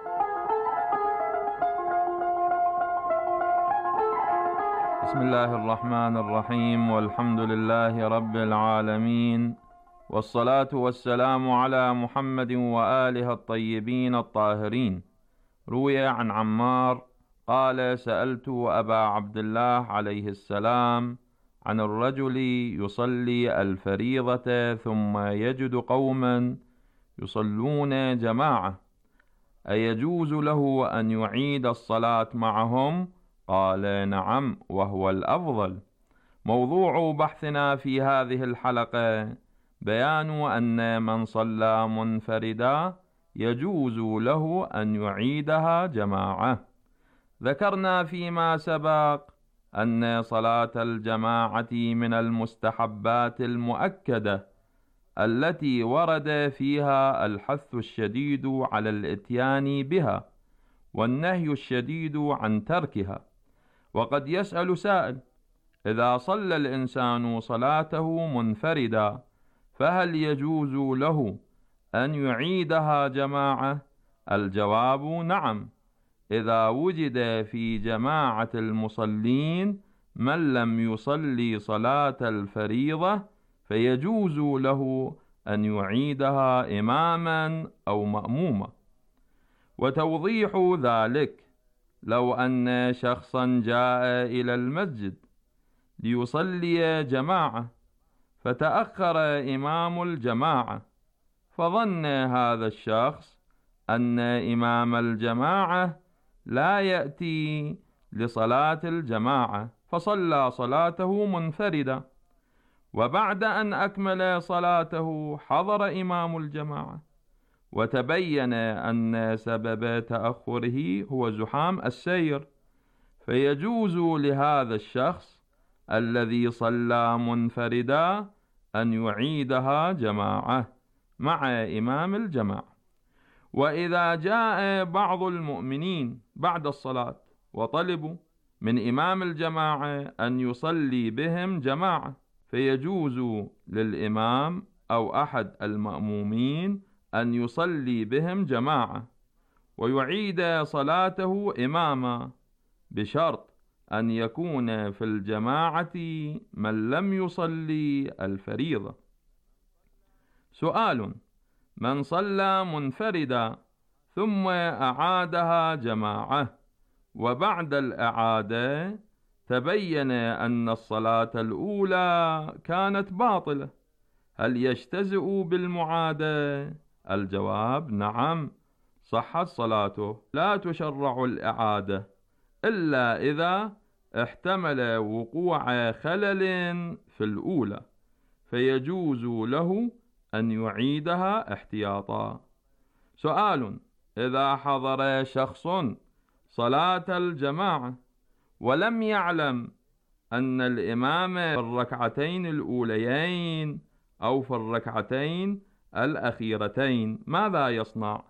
Speaker 12: بسم الله الرحمن الرحيم، والحمد لله رب العالمين، والصلاة والسلام على محمد وآله الطيبين الطاهرين. روي عن عمار قال: سألت أبا عبد الله عليه السلام عن الرجل يصلي الفريضة ثم يجد قوما يصلون جماعة، أيجوز له أن يعيد الصلاة معهم؟ قال: نعم، وهو الأفضل. موضوع بحثنا في هذه الحلقة بيان أن من صلى منفردا يجوز له أن يعيدها جماعة. ذكرنا فيما سبق أن صلاة الجماعة من المستحبات المؤكدة التي ورد فيها الحث الشديد على الإتيان بها والنهي الشديد عن تركها. وقد يسأل سائل: إذا صلى الإنسان صلاته منفردا فهل يجوز له أن يعيدها جماعة؟ الجواب: نعم، إذا وجد في جماعة المصلين من لم يصلي صلاة الفريضة فيجوز له أن يعيدها إماما أو مأموما. وتوضيح ذلك: لو أن شخصا جاء إلى المسجد ليصلي جماعة فتأخر إمام الجماعة، فظن هذا الشخص أن إمام الجماعة لا يأتي لصلاة الجماعة فصلى صلاته منفردة، وبعد أن أكمل صلاته حضر إمام الجماعة وتبين أن سبب تأخره هو زحام السير، فيجوز لهذا الشخص الذي صلى منفردا أن يعيدها جماعة مع إمام الجماعة. وإذا جاء بعض المؤمنين بعد الصلاة وطلبوا من إمام الجماعة أن يصلي بهم جماعة، فيجوز للإمام أو أحد المأمومين أن يصلي بهم جماعة ويعيد صلاته إماما، بشرط أن يكون في الجماعة من لم يصلي الفريضة. سؤال: من صلى منفردا ثم أعادها جماعة وبعد الإعادة تبين أن الصلاة الأولى كانت باطلة، هل يجتزئ بالمعادة؟ الجواب: نعم، صحت صلاته، لا تشرع الإعادة إلا إذا احتمل وقوع خلل في الأولى، فيجوز له أن يعيدها احتياطا. سؤال: إذا حضر شخص صلاة الجماعة ولم يعلم أن الإمام في الركعتين الأوليين أو في الركعتين الأخيرتين، ماذا يصنع؟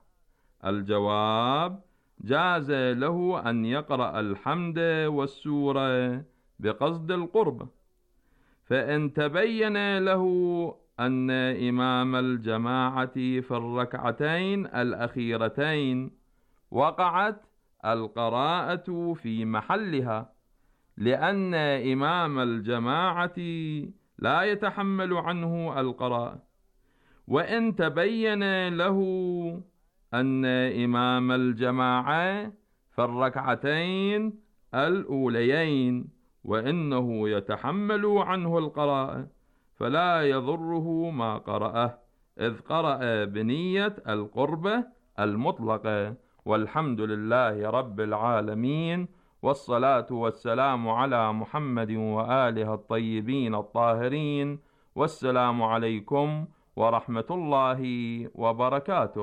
Speaker 12: الجواب: جاز له أن يقرأ الحمد والسورة بقصد القرب، فإن تبين له أن إمام الجماعة في الركعتين الأخيرتين وقعت القراءة في محلها، لأن إمام الجماعة لا يتحمل عنه القراءة، وإن تبين له أن إمام الجماعة في الركعتين الأوليين وإنه يتحمل عنه القراءة، فلا يضره ما قرأه، إذ قرأ بنية القربة المطلقة. والحمد لله رب العالمين، والصلاة والسلام على محمد وآله الطيبين الطاهرين، والسلام عليكم ورحمة الله وبركاته.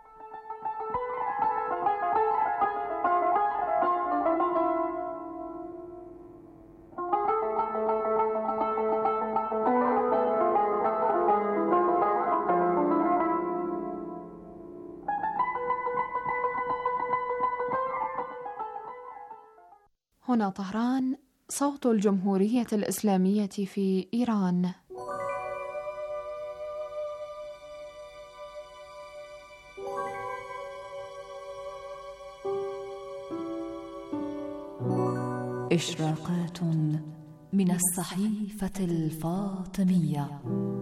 Speaker 13: هنا طهران، صوت الجمهورية الإسلامية في إيران.
Speaker 2: إشراقات من الصحيفة الفاطمية.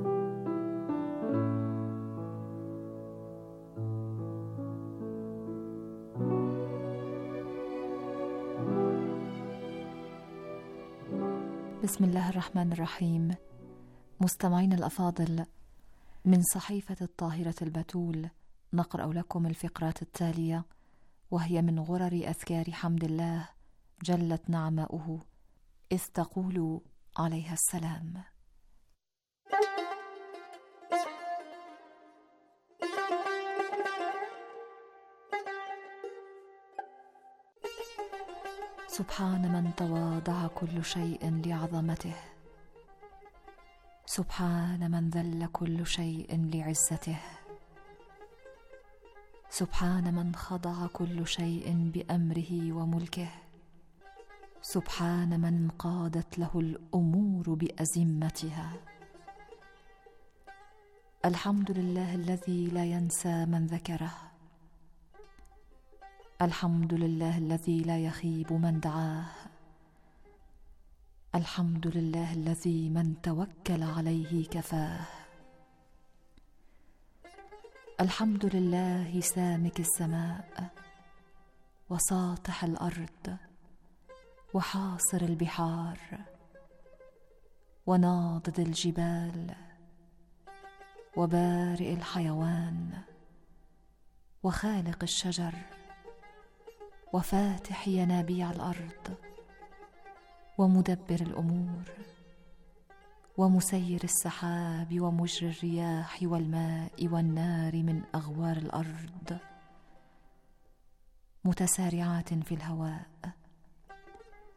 Speaker 2: بسم الله الرحمن الرحيم. مستمعين الأفاضل، من صحيفة الطاهرة البتول نقرأ لكم الفقرات التالية، وهي من غرر أذكار حمد الله جلت نعماؤه، إذ تقول عليها السلام: سبحان من تواضع كل شيء لعظمته، سبحان من ذل كل شيء لعزته، سبحان من خضع كل شيء بأمره وملكه، سبحان من قادت له الأمور بأزمتها. الحمد لله الذي لا ينسى من ذكره، الحمد لله الذي لا يخيب من دعاه، الحمد لله الذي من توكل عليه كفاه، الحمد لله سامك السماء وساطح الأرض وحاصر البحار وناضد الجبال وبارئ الحيوان وخالق الشجر وفاتح ينابيع الأرض ومدبر الأمور ومسير السحاب ومجري الرياح والماء والنار من أغوار الأرض متسارعات في الهواء،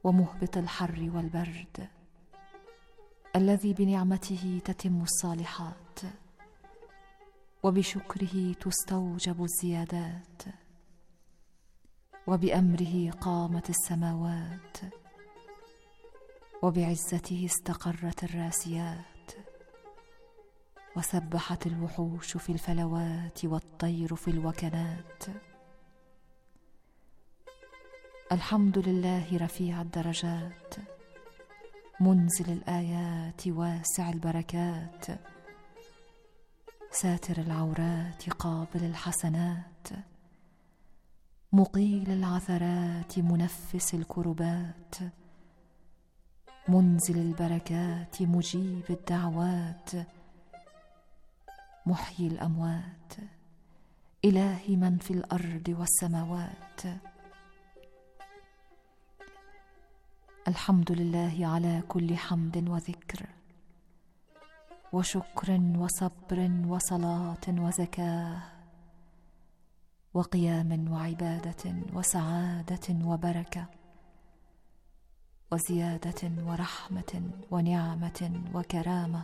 Speaker 2: ومهبط الحر والبرد، الذي بنعمته تتم الصالحات وبشكره تستوجب الزيادات، وبأمره قامت السماوات وبعزته استقرت الراسيات، وسبحت الوحوش في الفلوات والطير في الوكنات. الحمد لله رفيع الدرجات، منزل الآيات واسع البركات، ساتر العورات قابل الحسنات، مقيل العثرات منفس الكربات، منزل البركات مجيب الدعوات، محيي الأموات، إله من في الأرض والسماوات. الحمد لله على كل حمد وذكر وشكر وصبر وصلاة وزكاة وقيام وعبادة وسعادة وبركة وزيادة ورحمة ونعمة وكرامة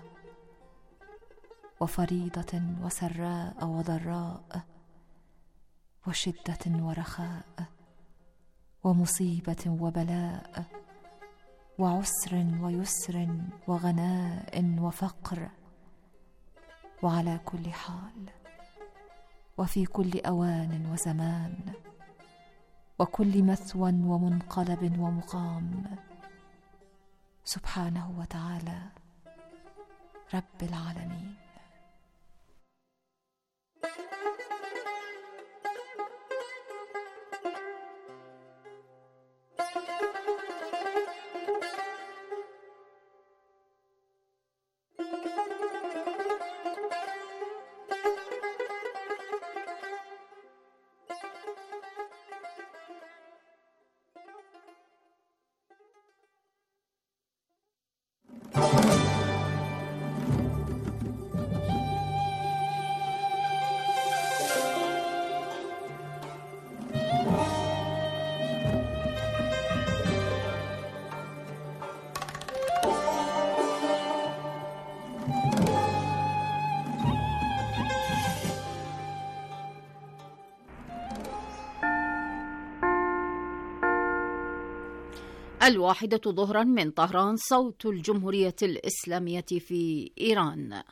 Speaker 2: وفريضة وسراء وضراء وشدة ورخاء ومصيبة وبلاء وعسر ويسر وغناء وفقر، وعلى كل حال وفي كل أوان وزمان وكل مثوى ومنقلب ومقام، سبحانه وتعالى رب العالمين.
Speaker 14: الواحدة ظهرا من طهران، صوت الجمهورية الإسلامية في إيران.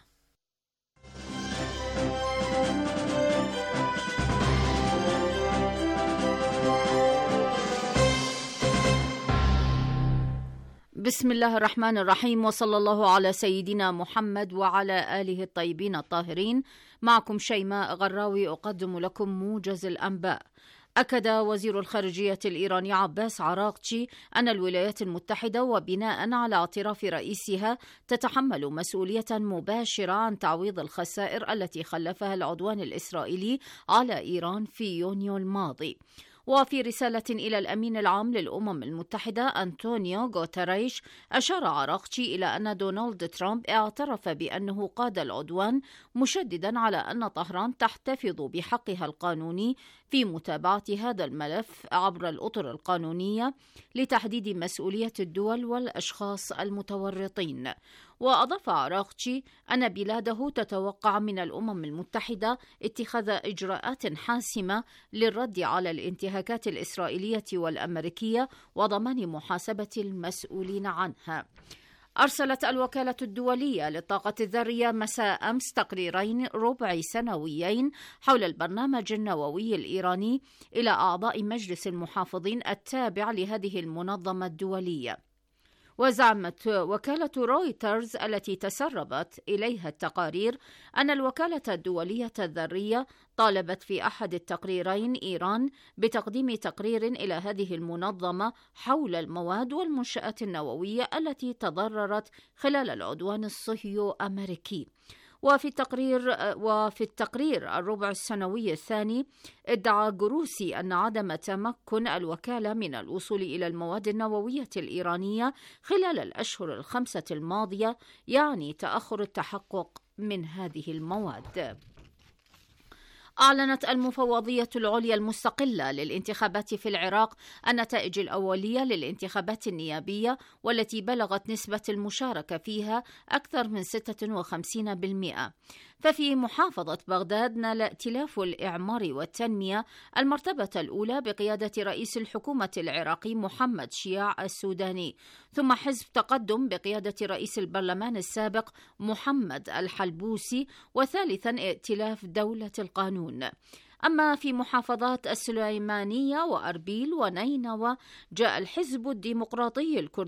Speaker 14: بسم الله الرحمن الرحيم، وصلى الله على سيدنا محمد وعلى آله الطيبين الطاهرين. معكم شيماء غراوي أقدم لكم موجز الأنباء. أكد وزير الخارجية الإيراني عباس عراقچي أن الولايات المتحدة وبناء على اعتراف رئيسها تتحمل مسؤولية مباشرة عن تعويض الخسائر التي خلفها العدوان الإسرائيلي على إيران في يونيو الماضي. وفي رسالة إلى الأمين العام للأمم المتحدة أنطونيو غوتيريش، أشار عراقچي إلى أن دونالد ترامب اعترف بأنه قاد العدوان، مشددا على أن طهران تحتفظ بحقها القانوني في متابعة هذا الملف عبر الأطر القانونية لتحديد مسؤولية الدول والأشخاص المتورطين. وأضاف عراقچي أن بلاده تتوقع من الأمم المتحدة اتخاذ إجراءات حاسمة للرد على الانتهاكات الإسرائيلية والأمريكية وضمان محاسبة المسؤولين عنها. أرسلت الوكالة الدولية للطاقة الذرية مساء أمس تقريرين ربع سنويين حول البرنامج النووي الإيراني إلى أعضاء مجلس المحافظين التابع لهذه المنظمة الدولية. وزعمت وكالة رويترز التي تسربت إليها التقارير أن الوكالة الدولية الذرية طالبت في أحد التقريرين إيران بتقديم تقرير إلى هذه المنظمة حول المواد والمنشآت النووية التي تضررت خلال العدوان الصهيو-أمريكي. وفي التقرير الربع السنوي الثاني، ادعى جروسي أن عدم تمكن الوكالة من الوصول إلى المواد النووية الإيرانية خلال الأشهر الخمسة الماضية يعني تأخر التحقق من هذه المواد. أعلنت المفوضية العليا المستقلة للانتخابات في العراق النتائج الأولية للانتخابات النيابية، والتي بلغت نسبة المشاركة فيها أكثر من 56%. ففي محافظة بغداد نال ائتلاف الإعمار والتنمية المرتبة الأولى بقيادة رئيس الحكومة العراقي محمد شياع السوداني، ثم حزب تقدم بقيادة رئيس البرلمان السابق محمد الحلبوسي، وثالثا ائتلاف دولة القانون. أما في محافظات السليمانية وأربيل ونينوى جاء الحزب الديمقراطي الكردي